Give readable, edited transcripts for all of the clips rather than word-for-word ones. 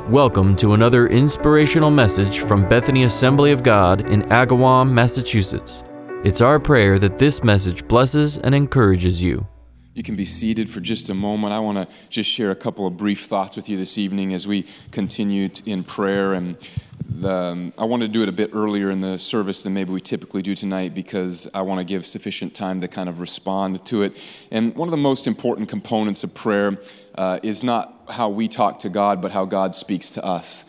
Welcome to another inspirational message from Bethany Assembly of God in Agawam, Massachusetts. It's our prayer that this message blesses and encourages you. You can be seated for just a moment. I want to just share a couple of brief thoughts with you this evening as we continue in prayer. And I want to do it a bit earlier in the service than maybe we typically do tonight because I want to give sufficient time to kind of respond to it. And one of the most important components of prayer is not how we talk to God, but how God speaks to us.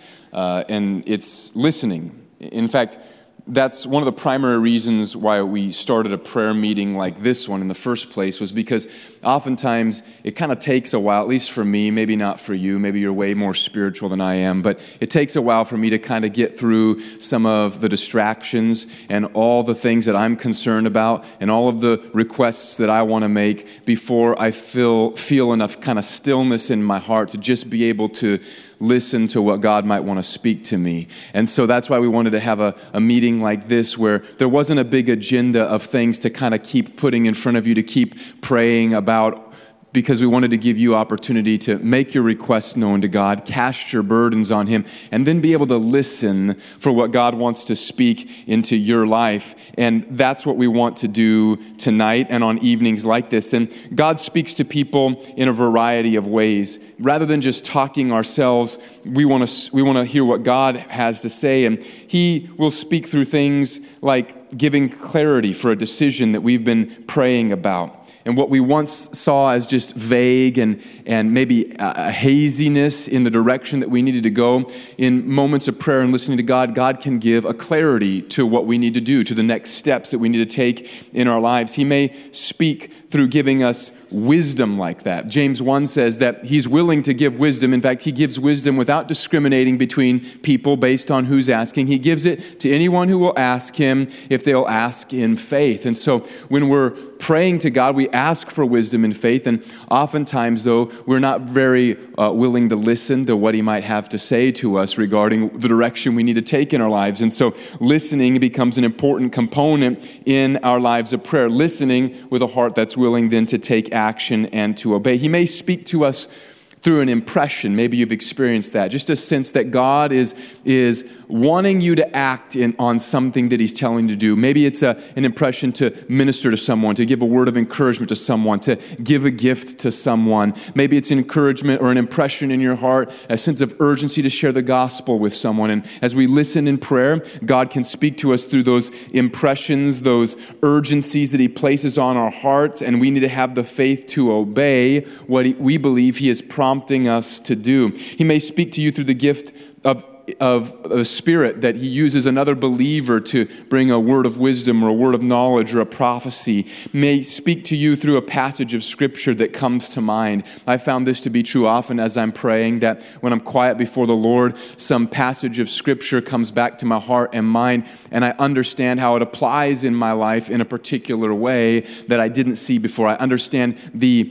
And it's listening. In fact, that's one of the primary reasons why we started a prayer meeting like this one in the first place, was because oftentimes it kind of takes a while, at least for me, maybe not for you, maybe you're way more spiritual than I am, but it takes a while for me to kind of get through some of the distractions and all the things that I'm concerned about and all of the requests that I want to make before I feel enough kind of stillness in my heart to just be able to listen to what God might want to speak to me. And so that's why we wanted to have a meeting like this where there wasn't a big agenda of things to kind of keep putting in front of you, to keep praying about, because we wanted to give you opportunity to make your requests known to God, cast your burdens on Him, and then be able to listen for what God wants to speak into your life. And that's what we want to do tonight and on evenings like this. And God speaks to people in a variety of ways. Rather than just talking ourselves, we want to hear what God has to say. And He will speak through things like giving clarity for a decision that we've been praying about. And what we once saw as just vague and maybe a haziness in the direction that we needed to go, in moments of prayer and listening to God, God can give a clarity to what we need to do, to the next steps that we need to take in our lives. He may speak through giving us wisdom like that. James 1 says that He's willing to give wisdom. In fact, He gives wisdom without discriminating between people based on who's asking. He gives it to anyone who will ask Him if they'll ask in faith. And so when we're praying to God, we ask for wisdom and faith, and oftentimes, though, we're not very willing to listen to what He might have to say to us regarding the direction we need to take in our lives. And so listening becomes an important component in our lives of prayer, listening with a heart that's willing then to take action and to obey. He may speak to us through an impression. Maybe you've experienced that. Just a sense that God is wanting you to act on something that He's telling you to do. Maybe it's an impression to minister to someone, to give a word of encouragement to someone, to give a gift to someone. Maybe it's an encouragement or an impression in your heart, a sense of urgency to share the gospel with someone. And as we listen in prayer, God can speak to us through those impressions, those urgencies that He places on our hearts, and we need to have the faith to obey what we believe He is prompting us to do. He may speak to you through the gift of the Spirit, that He uses another believer to bring a word of wisdom or a word of knowledge or a prophecy. May speak to you through a passage of Scripture that comes to mind. I found this to be true often as I'm praying, that when I'm quiet before the Lord, some passage of Scripture comes back to my heart and mind, and I understand how it applies in my life in a particular way that I didn't see before. I understand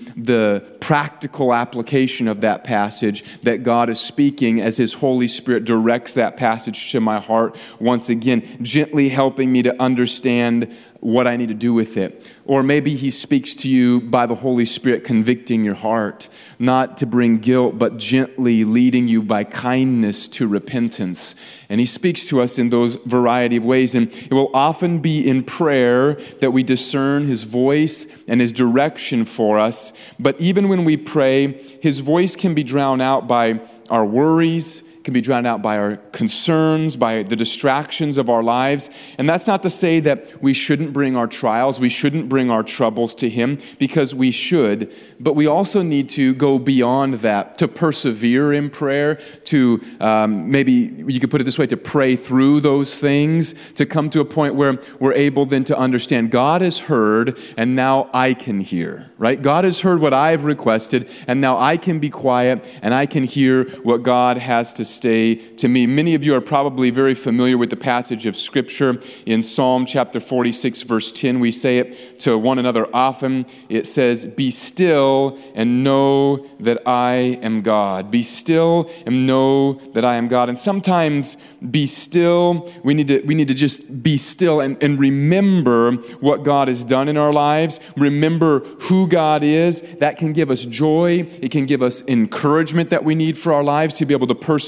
the practical application of that passage that God is speaking as His Holy Spirit directs that passage to my heart, once again, gently helping me to understand what I need to do with it. Or maybe He speaks to you by the Holy Spirit convicting your heart, not to bring guilt, but gently leading you by kindness to repentance. And He speaks to us in those variety of ways. And it will often be in prayer that we discern His voice and His direction for us. But even when we pray, His voice can be drowned out by our worries, can be drowned out by our concerns, by the distractions of our lives. And that's not to say that we shouldn't bring our trials, we shouldn't bring our troubles to Him, because we should. But we also need to go beyond that, to persevere in prayer, to maybe you could put it this way, to pray through those things, to come to a point where we're able then to understand God has heard and now I can hear, right? God has heard what I've requested and now I can be quiet and I can hear what God has to say to me. Many of you are probably very familiar with the passage of Scripture in Psalm chapter 46, verse 10. We say it to one another often. It says, "Be still and know that I am God." Be still and know that I am God. And sometimes be still, we need to just be still and remember what God has done in our lives. Remember who God is. That can give us joy. It can give us encouragement that we need for our lives to be able to persevere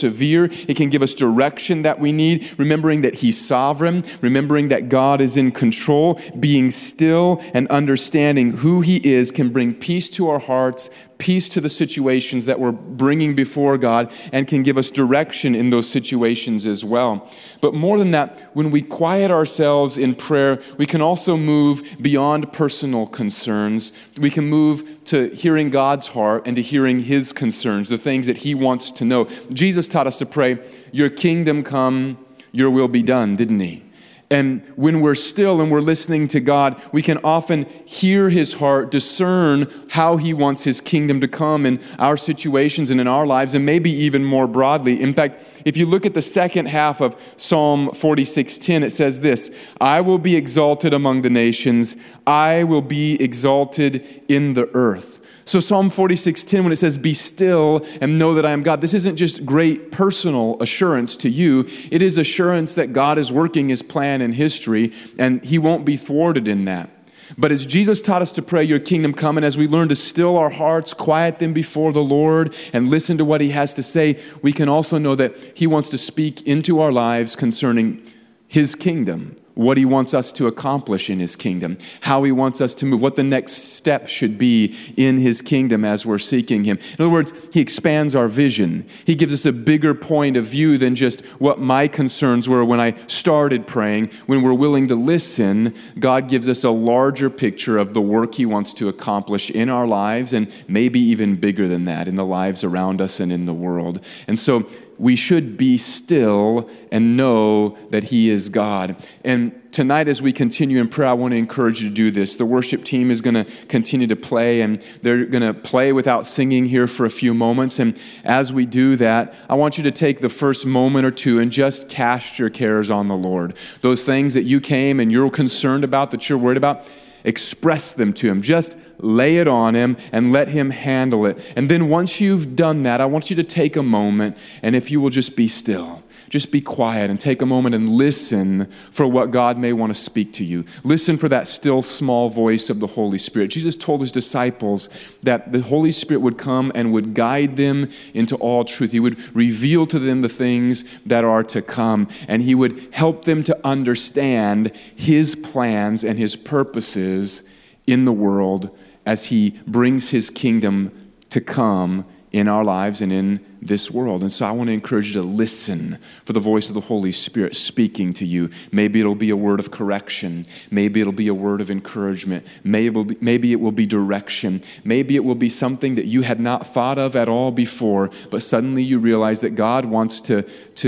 persevere. It can give us direction that we need, remembering that He's sovereign, remembering that God is in control. Being still and understanding who He is can bring peace to our hearts, peace to the situations that we're bringing before God, and can give us direction in those situations as well. But more than that, when we quiet ourselves in prayer, we can also move beyond personal concerns. We can move to hearing God's heart and to hearing His concerns, the things that He wants to know. Jesus taught us to pray, "Your kingdom come, your will be done," didn't He? And when we're still and we're listening to God, we can often hear His heart, discern how He wants His kingdom to come in our situations and in our lives, and maybe even more broadly. In fact, if you look at the second half of Psalm 46:10, it says this, "I will be exalted among the nations. I will be exalted in the earth." So Psalm 46:10, when it says, "Be still and know that I am God," this isn't just great personal assurance to you. It is assurance that God is working His plan in history, and He won't be thwarted in that. But as Jesus taught us to pray, "Your kingdom come," and as we learn to still our hearts, quiet them before the Lord, and listen to what He has to say, we can also know that He wants to speak into our lives concerning His kingdom, what He wants us to accomplish in His kingdom, how He wants us to move, what the next step should be in His kingdom as we're seeking Him. In other words, He expands our vision. He gives us a bigger point of view than just what my concerns were when I started praying. When we're willing to listen, God gives us a larger picture of the work He wants to accomplish in our lives, and maybe even bigger than that, in the lives around us and in the world. And so we should be still and know that He is God. And tonight, as we continue in prayer, I want to encourage you to do this. The worship team is going to continue to play, and they're going to play without singing here for a few moments. And as we do that, I want you to take the first moment or two and just cast your cares on the Lord. Those things that you came and you're concerned about, that you're worried about, express them to Him. Just lay it on Him and let Him handle it. And then once you've done that, I want you to take a moment, and if you will just be still, just be quiet and take a moment and listen for what God may want to speak to you. Listen for that still small voice of the Holy Spirit. Jesus told His disciples that the Holy Spirit would come and would guide them into all truth. He would reveal to them the things that are to come, and He would help them to understand His plans and His purposes in the world as He brings His kingdom to come in our lives and in this world. And so I want to encourage you to listen for the voice of the Holy Spirit speaking to you. Maybe it'll be a word of correction. Maybe it'll be a word of encouragement. Maybe it will be direction. Maybe it will be something that you had not thought of at all before, but suddenly you realize that God wants to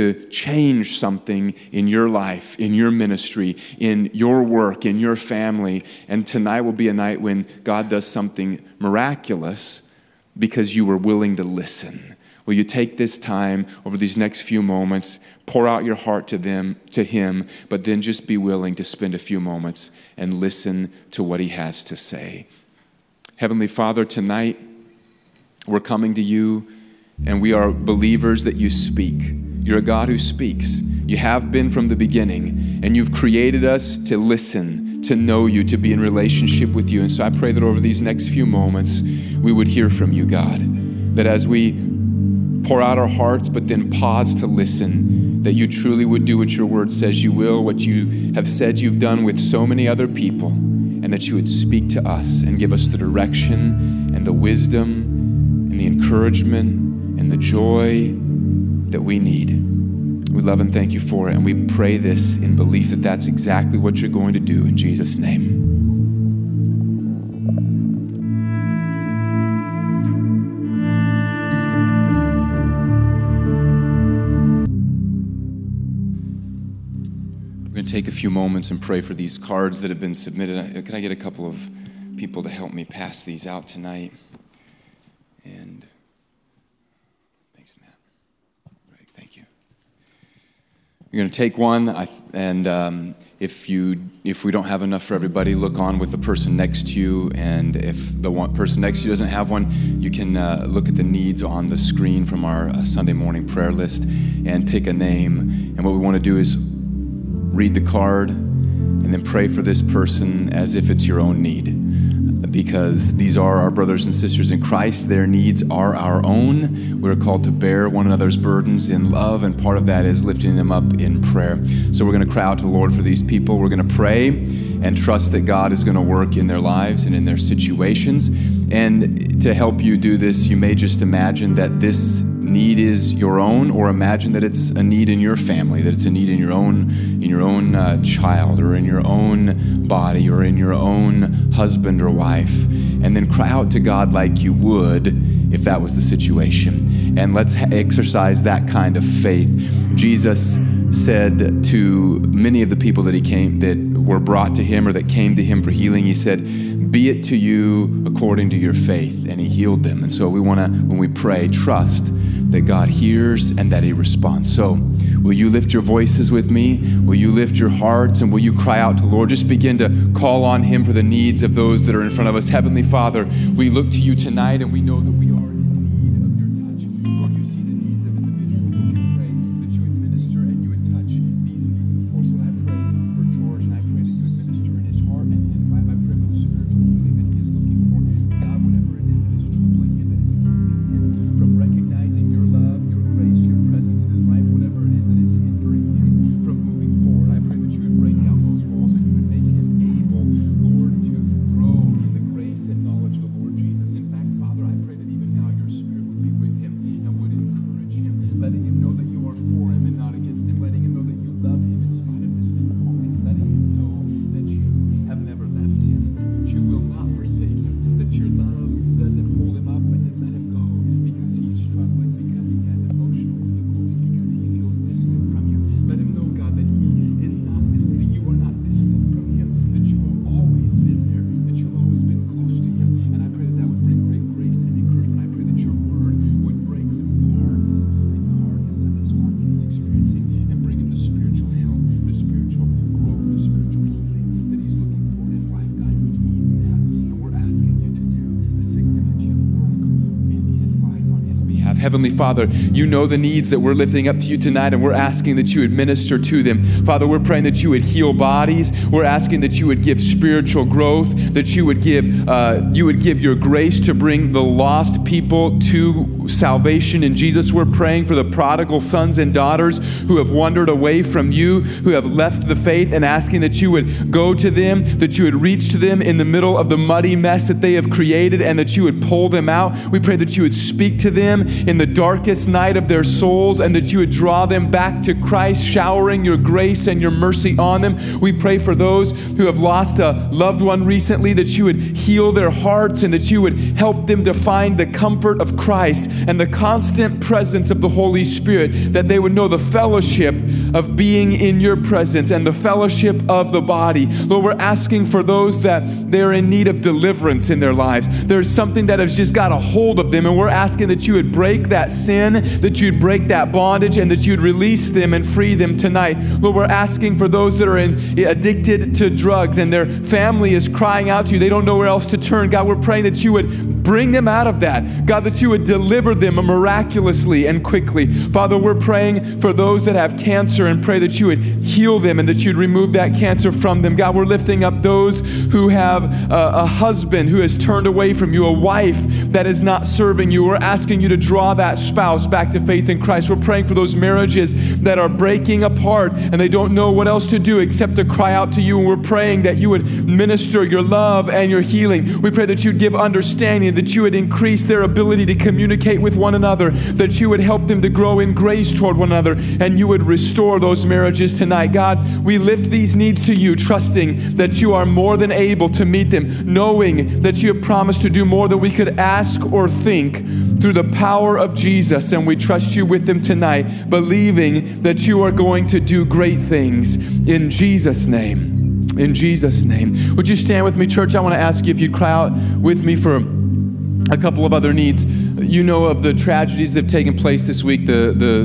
change something in your life, in your ministry, in your work, in your family. And tonight will be a night when God does something miraculous because you were willing to listen. Will you take this time over these next few moments, pour out your heart to Him, but then just be willing to spend a few moments and listen to what He has to say. Heavenly Father, tonight we're coming to You, and we are believers that You speak. You're a God who speaks. You have been from the beginning, and You've created us to listen, to know You, to be in relationship with You. And so I pray that over these next few moments, we would hear from You, God. That as we pour out our hearts, but then pause to listen, that You truly would do what Your word says You will, what You have said You've done with so many other people, and that You would speak to us and give us the direction and the wisdom and the encouragement and the joy that we need. We love and thank You for it, and we pray this in belief that that's exactly what You're going to do in Jesus' name. We're going to take a few moments and pray for these cards that have been submitted. Can I get a couple of people to help me pass these out tonight? And thanks, Matt. Greg, thank you. You're going to take one, and if we don't have enough for everybody, look on with the person next to you, and if the person next to you doesn't have one, you can look at the needs on the screen from our Sunday morning prayer list and pick a name. And what we want to do is read the card and then pray for this person as if it's your own need. because these are our brothers and sisters in Christ. Their needs are our own. We're called to bear one another's burdens in love, and part of that is lifting them up in prayer. So we're going to cry out to the Lord for these people. We're going to pray and trust that God is going to work in their lives and in their situations. And to help you do this, you may just imagine that this need is your own, or imagine that it's a need in your family, that it's a need in your own child, or in your own body, or in your own husband or wife. And then cry out to God like you would if that was the situation. And let's exercise that kind of faith. Jesus said to many of the people that were brought to him, or that came to him for healing, he said, "Be it to you according to your faith," and he healed them. And so we want to, when we pray, trust that God hears and that he responds. So will you lift your voices with me? Will you lift your hearts, and will you cry out to the Lord? Just begin to call on him for the needs of those that are in front of us. Heavenly Father, we look to you tonight, and we know that we are in need of your touch. Lord, you see the needs of individuals. So we pray that you would minister and you would touch these needs before. So I pray for George, and I pray that you would minister in his heart and his life. I pray for the spiritual healing that he is looking for. God, whatever it is that is troubling him, that is keeping him from recognizing your love, your grace, your presence in his life, whatever it is that is hindering him from moving forward, I pray that you would break down those walls and you would make him able, Lord, to grow in the grace and knowledge of the Lord Jesus. In fact, Father, I pray that even now your Spirit would be with him and would encourage him, letting him know that you are for him and not against him, letting him know that you love him in spite of his difficulties, letting him know that you have never left him, that you will not forsake him, that your love doesn't hold him up and then let him go because he's struggling, because he has emotional difficulty, because he feels distant from you. Let him know, God, that he is not distant, that you are not distant from him, that you have always been there, that you've always been close to him. And I pray that that would bring great grace and encouragement. I pray that your word would break through the hardness of his heart that he's experiencing, and bring him the spiritual health, the spiritual growth, the spiritual healing that he's looking for in his life. God, he needs that, and we're asking you to do a significant work in his life on his behalf. Heavenly Father, you know the needs that we're lifting up to you tonight, and we're asking that you would minister to them. Father, we're praying that you would heal bodies. We're asking that you would give spiritual growth, that you would give your grace to bring the lost people to salvation in Jesus. We're praying for the prodigal sons and daughters who have wandered away from you, who have left the faith, and asking that you would go to them, that you would reach to them in the middle of the muddy mess that they have created, and that you would pull them out. We pray that you would speak to them in the darkest night of their souls, and that you would draw them back to Christ, showering your grace and your mercy on them. We pray for those who have lost a loved one recently, that you would heal their hearts, and that you would help them to find the comfort of Christ and the constant presence of the Holy Spirit, that they would know the fellowship of being in your presence and the fellowship of the body. Lord, we're asking for those that they're in need of deliverance in their lives. There's something that has just got a hold of them, and we're asking that you would break that sin, that you'd break that bondage, and that you'd release them and free them tonight. Lord, we're asking for those that are addicted to drugs and their family is crying out to you. They don't know where else to turn. God, we're praying that you would bring them out of that. God, that you would deliver them miraculously and quickly. Father, we're praying for those that have cancer, and pray that you would heal them and that you'd remove that cancer from them. God, we're lifting up those who have a husband who has turned away from you, a wife that is not serving you. We're asking you to draw that spouse back to faith in Christ. We're praying for those marriages that are breaking apart and they don't know what else to do except to cry out to you. And we're praying that you would minister your love and your healing. We pray that you'd give understanding, that you would increase their ability to communicate with one another, that you would help them to grow in grace toward one another, and you would restore those marriages tonight. God, we lift these needs to you, trusting that you are more than able to meet them, knowing that you have promised to do more than we could ask or think through the power of Jesus. And we trust you with them tonight, believing that you are going to do great things in Jesus' name. In Jesus' name. Would you stand with me, church? I want to ask you if you'd cry out with me for a couple of other needs. you know of the tragedies that have taken place this week, the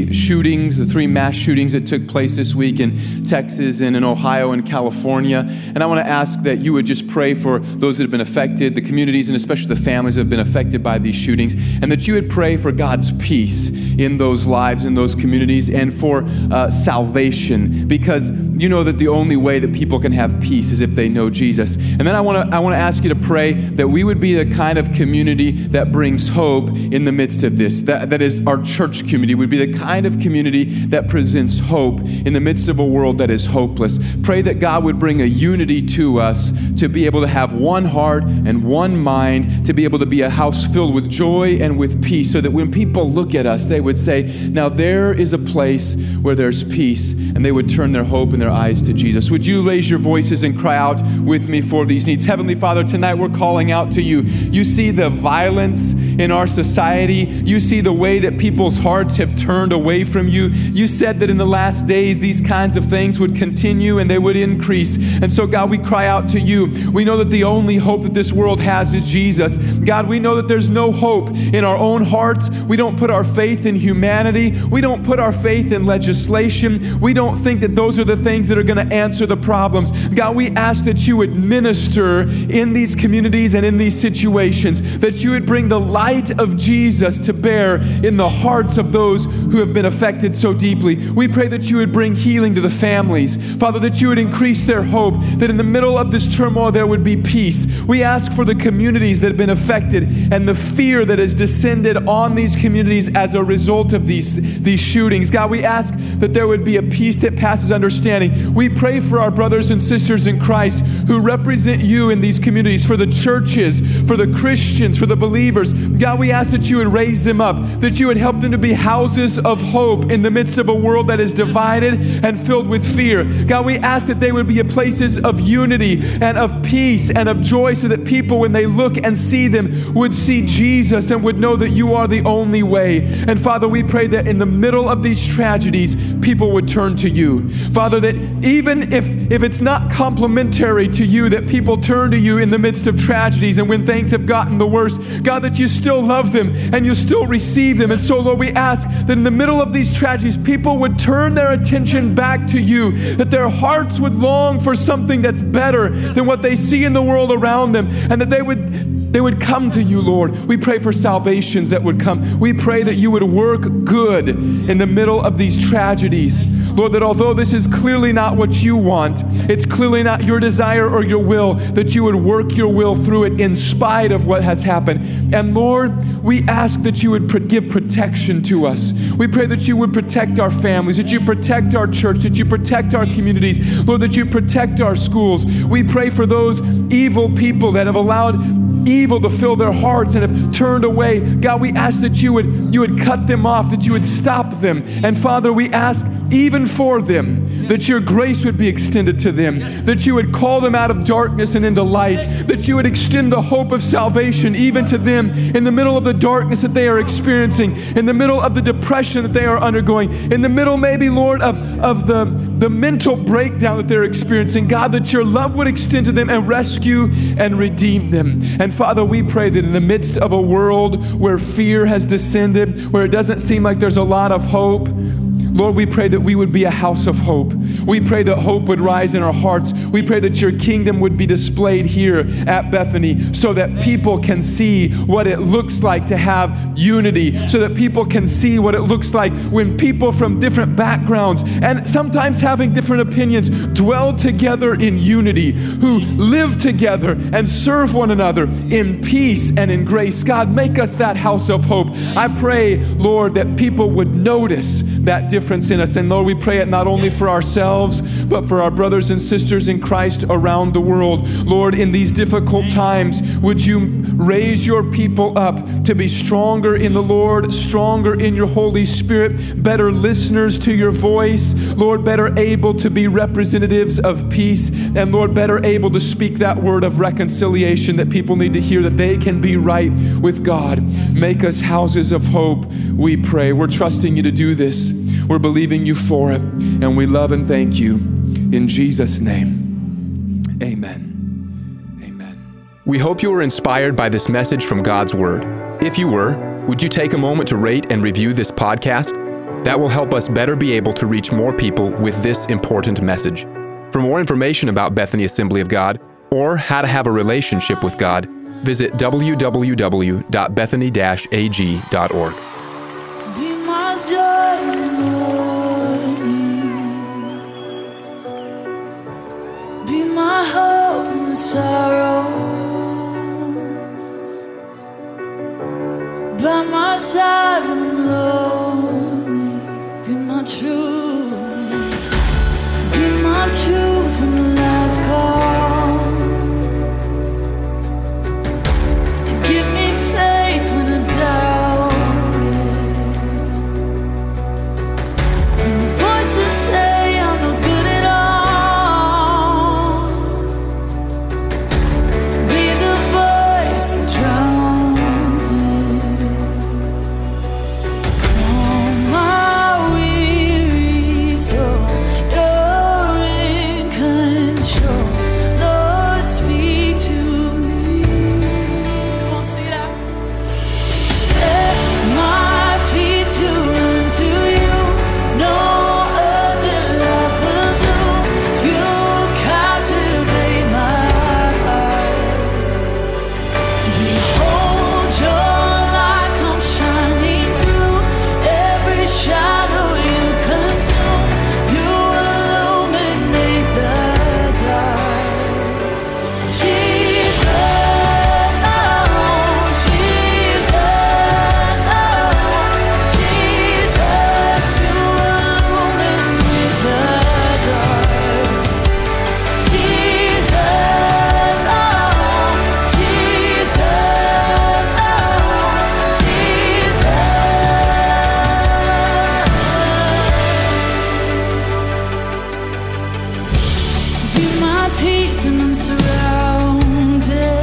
three mass shootings that took place this week in Texas and in Ohio and California. And I want to ask that you would just pray for those that have been affected, the communities, and especially the families that have been affected by these shootings, and that you would pray for God's peace in those lives, in those communities, and for salvation, because you know that the only way that people can have peace is if they know Jesus. And then I want to ask you to pray that we would be the kind of community that brings hope in the midst of this. That is, our church community would be the kind of community that presents hope in the midst of a world that is hopeless. Pray that God would bring a unity to us to be able to have one heart and one mind, to be able to be a house filled with joy and with peace, so that when people look at us, they would say, now there is a place where there's peace, and they would turn their hope and their eyes to Jesus. Would you raise your voices and cry out with me for these needs? Heavenly Father, tonight we're calling out to you. You see the violence in our society. You see the way that people's hearts have turned away from you. You said that in the last days these kinds of things would continue and they would increase. And so God, we cry out to you. We know that the only hope that this world has is Jesus. God, we know that there's no hope in our own hearts. We don't put our faith in humanity. We don't put our faith in legislation. We don't think that those are the things that are going to answer the problems. God, we ask that you would minister in these communities and in these situations, that you would bring the light of Jesus to bear in the hearts of those who have been affected so deeply. We pray that you would bring healing to the families. Father, that you would increase their hope, that in the middle of this turmoil there would be peace. We ask for the communities that have been affected and the fear that has descended on these communities as a result of these shootings. God, we ask that there would be a peace that passes understanding. We pray for our brothers and sisters in Christ who represent you in these communities, for the churches, for the Christians, for the believers. God, we ask that you would raise them up, that you would help them to be houses of hope in the midst of a world that is divided and filled with fear. God, we ask that they would be places of unity and of peace and of joy, so that people, when they look and see them, would see Jesus and would know that you are the only way. And Father, we pray that in the middle of these tragedies, people would turn to you. Father, that even if it's not complimentary to you that people turn to you in the midst of tragedies and when things have gotten the worst, God, that you still love them and you still receive them. And so, Lord, we ask that in the middle of these tragedies, people would turn their attention back to you, that their hearts would long for something that's better than what they see in the world around them, and that they would come to you, Lord. We pray for salvations that would come. We pray that you would work good in the middle of these tragedies. Lord, that although this is clearly not what you want, it's clearly not your desire or your will, that you would work your will through it in spite of what has happened. And Lord, we ask that you would give protection to us. We pray that you would protect our families, that you protect our church, that you protect our communities. Lord, that you protect our schools. We pray for those evil people that have allowed evil to fill their hearts and have turned away. God, we ask that you would cut them off, that you would stop them. And Father, we ask even for them that your grace would be extended to them, that you would call them out of darkness and into light, that you would extend the hope of salvation even to them in the middle of the darkness that they are experiencing, in the middle of the depression that they are undergoing, in the middle maybe, Lord, of the mental breakdown that they're experiencing. God, that your love would extend to them and rescue and redeem them. And Father, we pray that in the midst of a world where fear has descended, where it doesn't seem like there's a lot of hope, Lord, we pray that we would be a house of hope. We pray that hope would rise in our hearts. We pray that your kingdom would be displayed here at Bethany, so that people can see what it looks like to have unity, so that people can see what it looks like when people from different backgrounds and sometimes having different opinions dwell together in unity, who live together and serve one another in peace and in grace. God, make us that house of hope. I pray, Lord, that people would notice that difference in us. And Lord, we pray it not only for ourselves, but for our brothers and sisters in Christ around the world. Lord, in these difficult times, would you raise your people up to be stronger in the Lord, stronger in your Holy Spirit, better listeners to your voice, Lord, better able to be representatives of peace, and Lord, better able to speak that word of reconciliation that people need to hear, that they can be right with God. Make us houses of hope, we pray. We're trusting you to do this. We're believing you for it, and we love and thank you. In Jesus' name, amen. Amen. We hope you were inspired by this message from God's Word. If you were, would you take a moment to rate and review this podcast? That will help us better be able to reach more people with this important message. For more information about Bethany Assembly of God or how to have a relationship with God, visit www.bethany-ag.org. Be my joy in the morning. Be my hope in the sorrows. By my side when I'm lonely. Be my truth. Be my truth when the lies come. And give me faith when I doubt it. When the voices say I'm no good at all. Be the voice that drowns it. Calm my weary soul. You're in control. Lord, speak to me. Come on, sing it out. Set my feet to run to you. No other love will do. You captivate my heart. Behold your light come shining through. Every shadow you consume. You illuminate the dark. Jesus, oh, Jesus, oh, Jesus, you illuminate the dark. Jesus, oh, Jesus, oh, Jesus. Be my peace when I'm surrounded.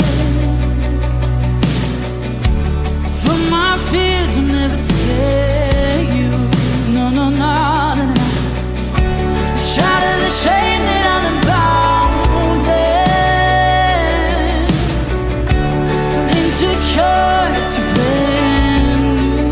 From my fears will never scare you. No, no, no, no, no. Shatter the shame that I'm bounded. From insecure to brand new.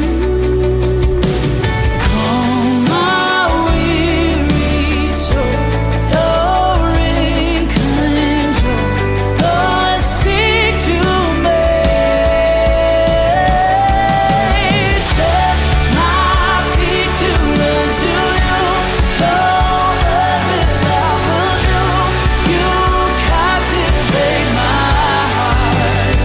Calm my weary soul. You're in control. Lord, speak to me. Set my feet to run to you. No other love will do. You captivate my heart.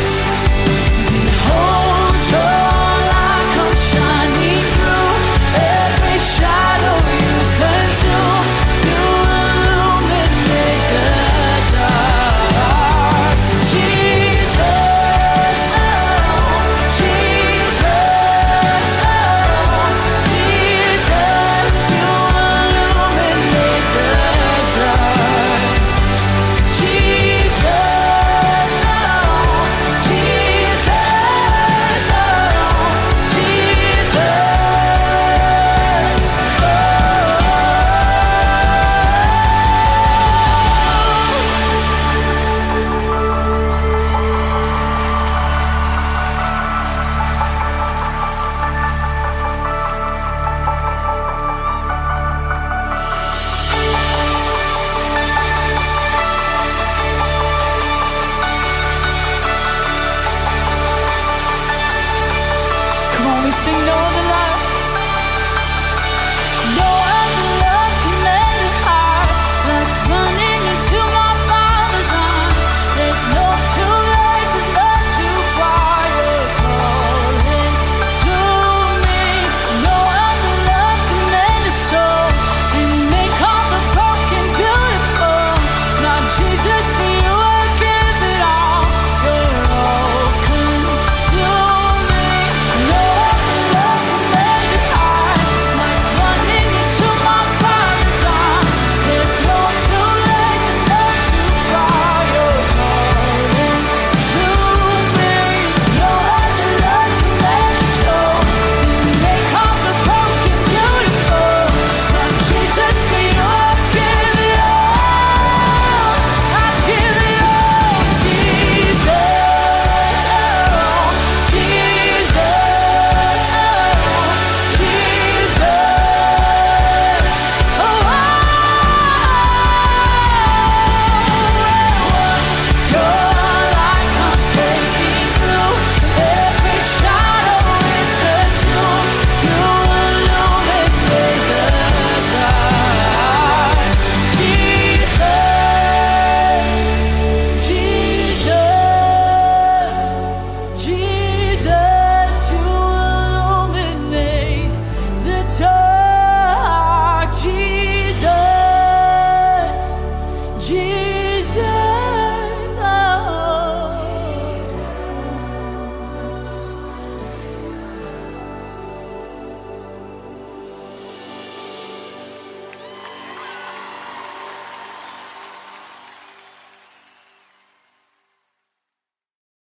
Behold your light come shining through. Every shadow you consume. You illuminate the dark. Jesus, oh, Jesus, oh, Jesus, you illuminate the dark. Jesus, oh, Jesus, oh, Come on, we sing no other light.